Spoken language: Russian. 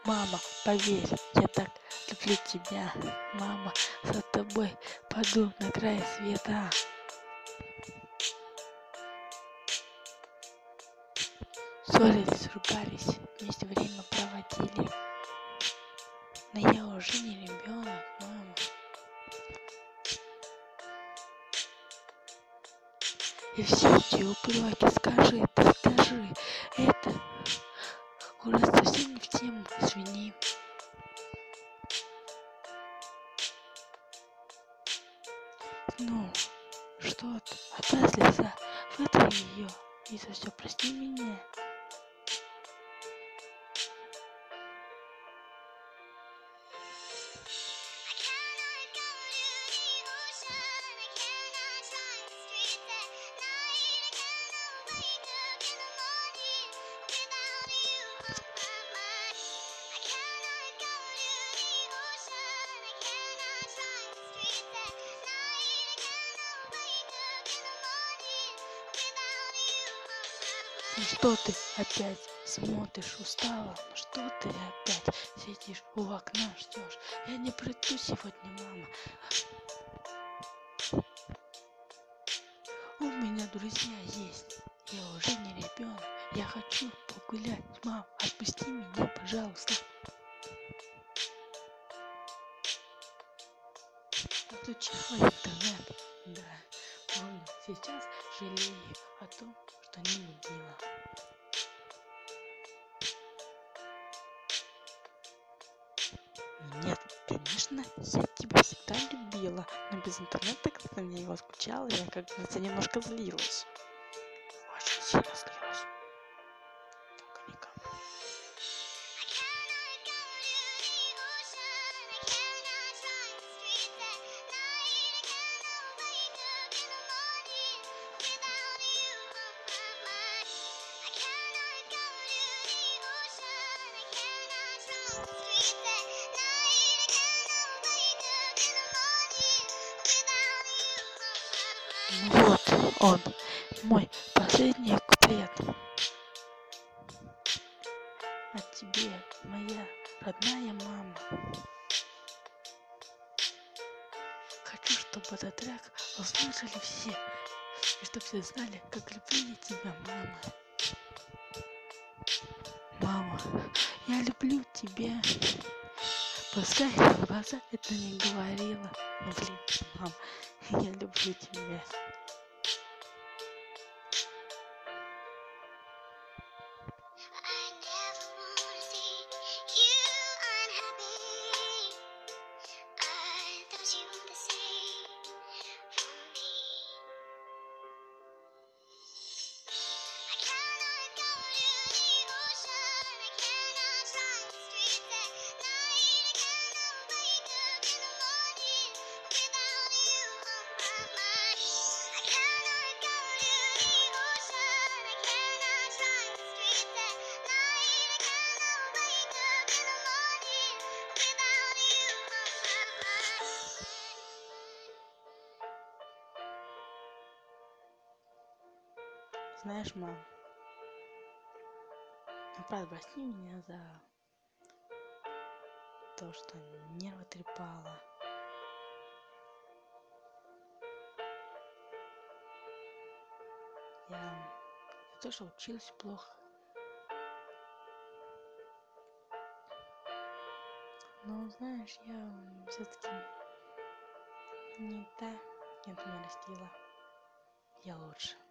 Мама, поверь, я так люблю тебя. Мама, за тобой паду на край света. Ссорились, ругались, вместе время проводили. Но я уже не ребенок, мама. И все эти упреки, скажи, ты скажи, это уже совсем не в тему, извини. Ну, что ты, опять слеза, вытри ее, и за все прости меня. Ну что ты опять смотришь устала? Ну что ты опять сидишь у окна ждешь? Я не приду сегодня, мама. У меня друзья есть. Я уже не ребенок. Я хочу погулять. Мам, отпусти меня, пожалуйста. Отключала интернет. Да, помню. Сейчас жалею о том, что не любила. Нет, конечно, я тебя всегда любила, но без интернета, когда мне его скучала, я как бы немножко злилась. Очень сильно злилась. Только никому. Ну вот он, мой последний куплет. От тебе, моя родная мама. Хочу, чтобы этот трек услышали все. И чтобы все знали, как люблю я тебя, мама. Мама, я люблю тебя. Пускай в глаза это не говорила. Но блин, мам, я люблю тебя. Знаешь, мам, ну правда, прости меня за то, что нервы трепала. Я тоже училась плохо. Но знаешь, я все-таки не та, кем ты меня растила. Я лучше.